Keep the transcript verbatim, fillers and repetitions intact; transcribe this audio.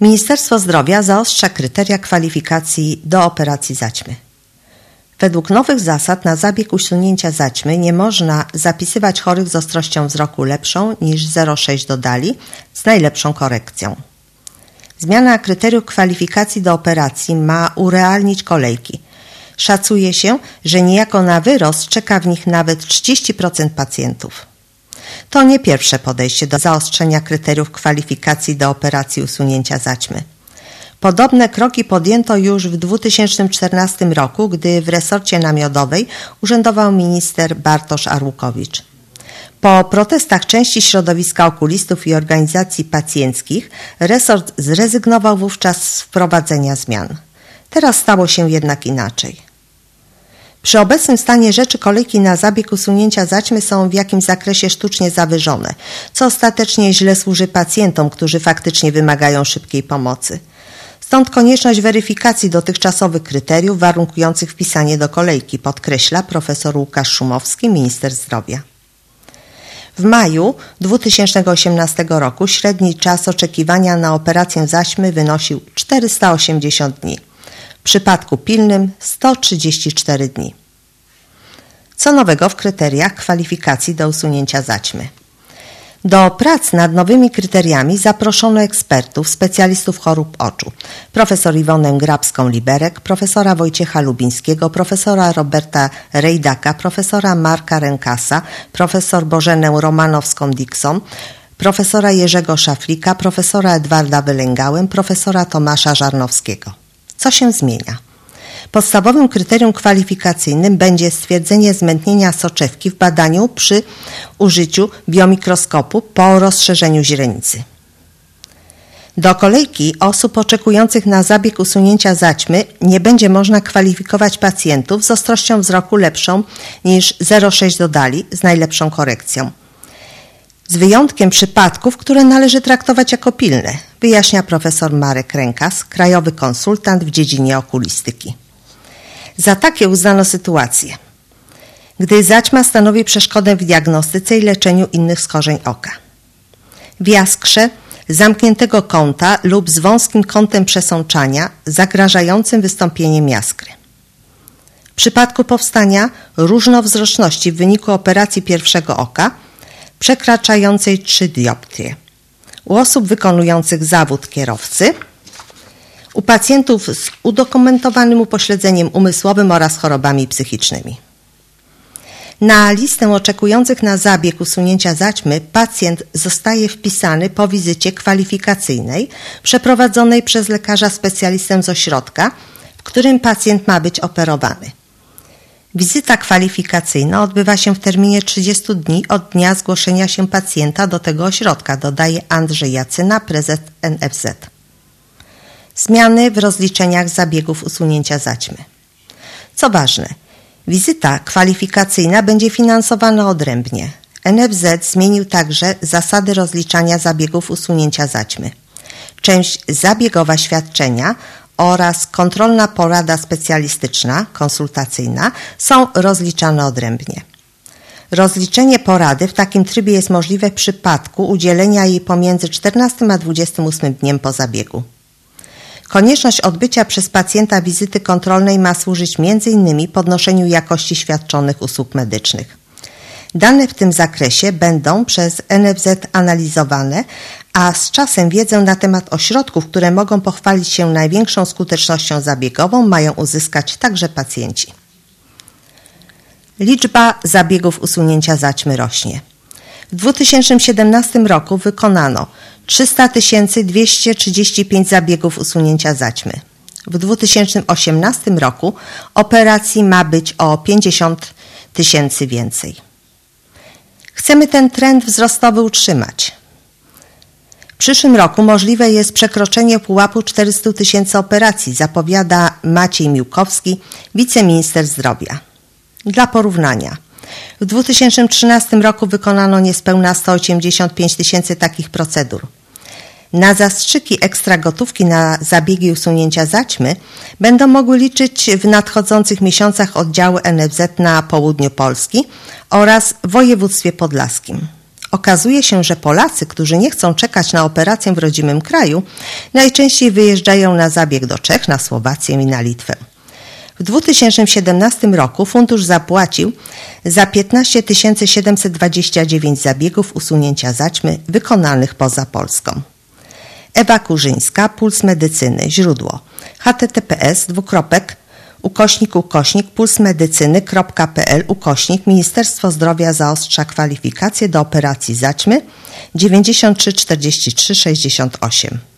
Ministerstwo Zdrowia zaostrza kryteria kwalifikacji do operacji zaćmy. Według nowych zasad na zabieg usunięcia zaćmy nie można zapisywać chorych z ostrością wzroku lepszą niż zero przecinek sześć do dali z najlepszą korekcją. Zmiana kryteriów kwalifikacji do operacji ma urealnić kolejki. Szacuje się, że niejako na wyrost czeka w nich nawet trzydzieści procent pacjentów. To nie pierwsze podejście do zaostrzenia kryteriów kwalifikacji do operacji usunięcia zaćmy. Podobne kroki podjęto już w dwa tysiące czternastym roku, gdy w resorcie namiotowej urzędował minister Bartosz Arłukowicz. Po protestach części środowiska okulistów i organizacji pacjenckich resort zrezygnował wówczas z wprowadzenia zmian. Teraz stało się jednak inaczej. Przy obecnym stanie rzeczy kolejki na zabieg usunięcia zaćmy są w jakimś zakresie sztucznie zawyżone, co ostatecznie źle służy pacjentom, którzy faktycznie wymagają szybkiej pomocy. Stąd konieczność weryfikacji dotychczasowych kryteriów warunkujących wpisanie do kolejki, podkreśla profesor Łukasz Szumowski, minister zdrowia. W maju dwa tysiące osiemnastego roku średni czas oczekiwania na operację zaćmy wynosił czterysta osiemdziesiąt dni. W przypadku pilnym sto trzydzieści cztery dni. Co nowego w kryteriach kwalifikacji do usunięcia zaćmy? Do prac nad nowymi kryteriami zaproszono ekspertów, specjalistów chorób oczu, profesor Iwonę Grabską-Liberek, profesora Wojciecha Lubińskiego, profesora Roberta Rejdaka, profesora Marka Rękasa, profesor Bożenę Romanowską-Dixon, profesora Jerzego Szaflika, profesora Edwarda Wylęgałę, profesora Tomasza Żarnowskiego. Co się zmienia? Podstawowym kryterium kwalifikacyjnym będzie stwierdzenie zmętnienia soczewki w badaniu przy użyciu biomikroskopu po rozszerzeniu źrenicy. Do kolejki osób oczekujących na zabieg usunięcia zaćmy nie będzie można kwalifikować pacjentów z ostrością wzroku lepszą niż zero przecinek sześć do dali z najlepszą korekcją. Z wyjątkiem przypadków, które należy traktować jako pilne, wyjaśnia profesor Marek Rękas, krajowy konsultant w dziedzinie okulistyki. Za takie uznano sytuacje, gdy zaćma stanowi przeszkodę w diagnostyce i leczeniu innych schorzeń oka. W jaskrze zamkniętego kąta lub z wąskim kątem przesączania zagrażającym wystąpieniem jaskry. W przypadku powstania różnowzroczności w wyniku operacji pierwszego oka przekraczającej trzy dioptrie. U osób wykonujących zawód kierowcy, u pacjentów z udokumentowanym upośledzeniem umysłowym oraz chorobami psychicznymi. Na listę oczekujących na zabieg usunięcia zaćmy pacjent zostaje wpisany po wizycie kwalifikacyjnej przeprowadzonej przez lekarza specjalistę z ośrodka, w którym pacjent ma być operowany. Wizyta kwalifikacyjna odbywa się w terminie trzydziestu dni od dnia zgłoszenia się pacjenta do tego ośrodka, dodaje Andrzej Jacyna, prezes N F Z. Zmiany w rozliczeniach zabiegów usunięcia zaćmy. Co ważne, wizyta kwalifikacyjna będzie finansowana odrębnie. N F Z zmienił także zasady rozliczania zabiegów usunięcia zaćmy. Część zabiegowa świadczenia oraz kontrolna porada specjalistyczna, konsultacyjna są rozliczane odrębnie. Rozliczenie porady w takim trybie jest możliwe w przypadku udzielenia jej pomiędzy czternastym a dwudziestym ósmym dniem po zabiegu. Konieczność odbycia przez pacjenta wizyty kontrolnej ma służyć między innymi podnoszeniu jakości świadczonych usług medycznych. Dane w tym zakresie będą przez N F Z analizowane, a z czasem wiedzę na temat ośrodków, które mogą pochwalić się największą skutecznością zabiegową, mają uzyskać także pacjenci. Liczba zabiegów usunięcia zaćmy rośnie. W dwa tysiące siedemnastym roku wykonano trzysta tysięcy dwieście trzydzieści pięć zabiegów usunięcia zaćmy. W dwa tysiące osiemnastym roku operacji ma być o pięćdziesiąt tysięcy więcej. Chcemy ten trend wzrostowy utrzymać. W przyszłym roku możliwe jest przekroczenie pułapu czterystu tysięcy operacji, zapowiada Maciej Miłkowski, wiceminister zdrowia. Dla porównania, w dwa tysiące trzynastym roku wykonano niespełna sto osiemdziesiąt pięć tysięcy takich procedur. Na zastrzyki ekstra gotówki na zabiegi usunięcia zaćmy będą mogły liczyć w nadchodzących miesiącach oddziały N F Z na południu Polski oraz w województwie podlaskim. Okazuje się, że Polacy, którzy nie chcą czekać na operację w rodzimym kraju, najczęściej wyjeżdżają na zabieg do Czech, na Słowację i na Litwę. W dwa tysiące siedemnastym roku fundusz zapłacił za piętnaście tysięcy siedemset dwadzieścia dziewięć zabiegów usunięcia zaćmy wykonanych poza Polską. Ewa Kurzyńska, Puls Medycyny, źródło https dwukropek ukośnik ukośnik pulsmedycyny.pl ukośnik Ministerstwo Zdrowia zaostrza kwalifikacje do operacji zaćmy dziewięćdziesiąt trzy czterdzieści trzy sześćdziesiąt osiem.